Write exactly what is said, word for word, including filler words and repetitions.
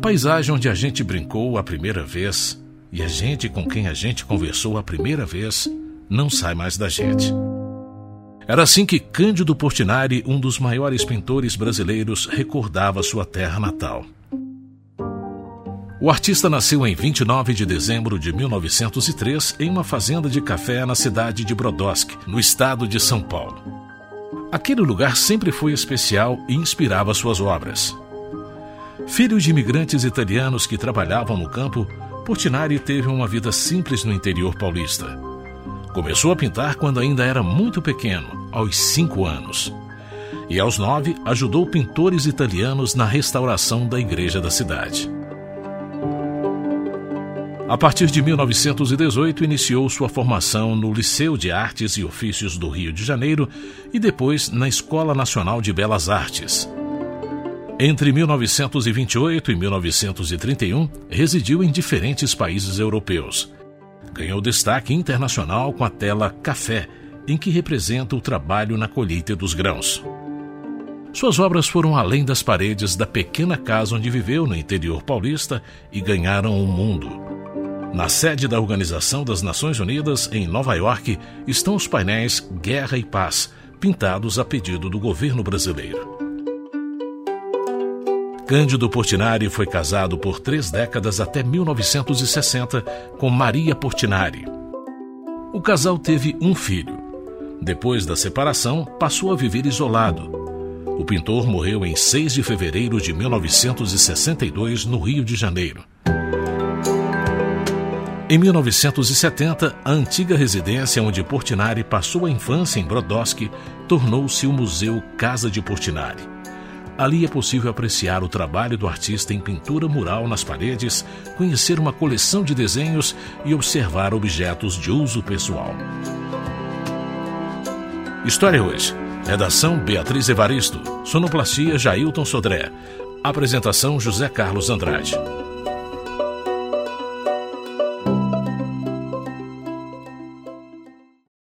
paisagem onde a gente brincou a primeira vez e a gente com quem a gente conversou a primeira vez não sai mais da gente. Era assim que Cândido Portinari, um dos maiores pintores brasileiros, recordava sua terra natal. O artista nasceu em vinte e nove de dezembro de mil novecentos e três em uma fazenda de café na cidade de Brodowski, no estado de São Paulo. Aquele lugar sempre foi especial e inspirava suas obras. Filho de imigrantes italianos que trabalhavam no campo, Portinari teve uma vida simples no interior paulista. Começou a pintar quando ainda era muito pequeno, aos cinco anos. E aos nove, ajudou pintores italianos na restauração da igreja da cidade. A partir de mil novecentos e dezoito, iniciou sua formação no Liceu de Artes e Ofícios do Rio de Janeiro e depois na Escola Nacional de Belas Artes. Entre mil novecentos e vinte e oito e mil novecentos e trinta e um, residiu em diferentes países europeus. Ganhou destaque internacional com a tela Café, em que representa o trabalho na colheita dos grãos. Suas obras foram além das paredes da pequena casa onde viveu no interior paulista e ganharam o mundo. Na sede da Organização das Nações Unidas, em Nova York, estão os painéis Guerra e Paz, pintados a pedido do governo brasileiro. Cândido Portinari foi casado por três décadas até mil novecentos e sessenta com Maria Portinari. O casal teve um filho. Depois da separação, passou a viver isolado. O pintor morreu em seis de fevereiro de mil novecentos e sessenta e dois, no Rio de Janeiro. Em mil novecentos e setenta, a antiga residência onde Portinari passou a infância em Brodowski tornou-se o Museu Casa de Portinari. Ali é possível apreciar o trabalho do artista em pintura mural nas paredes, conhecer uma coleção de desenhos e observar objetos de uso pessoal. História hoje. Redação Beatriz Evaristo. Sonoplastia Jailton Sodré. Apresentação José Carlos Andrade.